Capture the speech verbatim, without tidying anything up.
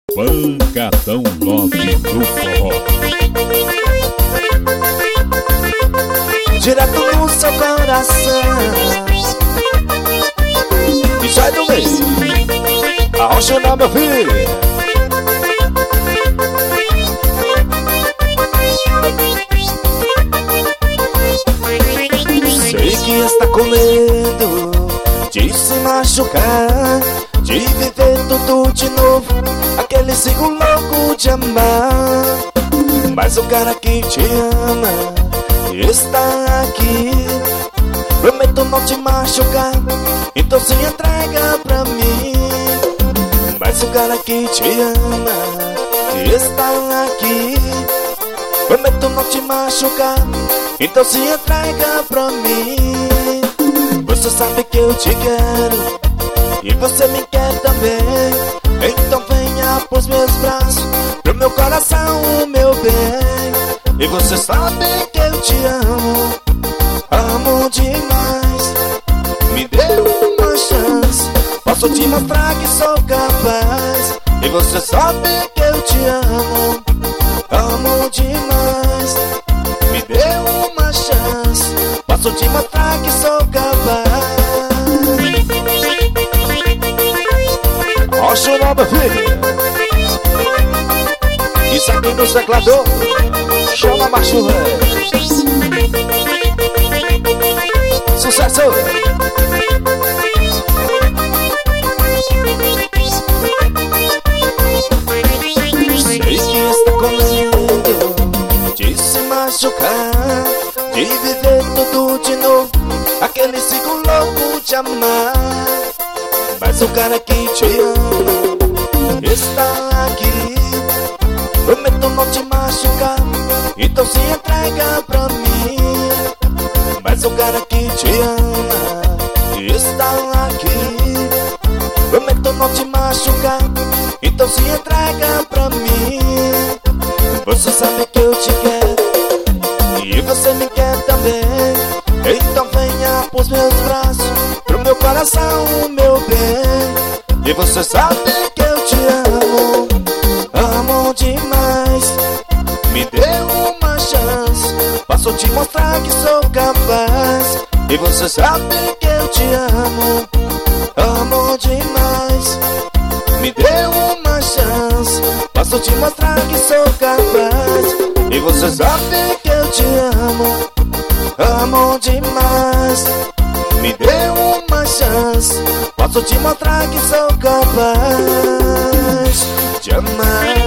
Pancadão Love do Forró. Direto no seu coração e sai do meio. Arrocha não, meu filho. Sei que está com medo de se machucar, de viver tudo de novo, aquele sigo louco de amar. Mas o cara que te ama está aqui. Prometo não te machucar, então se entrega pra mim. Mas o cara que te ama está aqui. Prometo não te machucar, então se entrega pra mim. Você sabe que eu te quero e você me quer também. Então venha pros meus braços, pro meu coração, meu bem. E você sabe que eu te amo, amo demais. Me dê uma chance, posso te mostrar que sou capaz. E você sabe que eu te amo, amo demais. Me dê uma chance, posso te mostrar que sou capaz. Ó, chorar, meu filho. Isso aqui no teclado chama macho, velho. Sucesso! Sei que está com medo de se machucar, de viver tudo de novo, aquele ciclo louco de amar. Mas o cara que te ama está aqui. Prometo não te machucar, então se entrega pra mim. Mas o cara que te ama está aqui. Prometo não te machucar, então se entrega pra mim. Você sabe que eu te quero e você me quer também. Então venha pros meus braços, pro meu coração, meu bem. E você sabe que eu te amo, amo demais. Me dê uma chance, posso te mostrar que sou capaz. E você sabe que eu te amo, amo demais. Me dê uma chance, posso te mostrar que sou capaz. E você sabe que eu te amo, amo demais. Me dê uma chance, posso te mostrar que sou capaz de amar.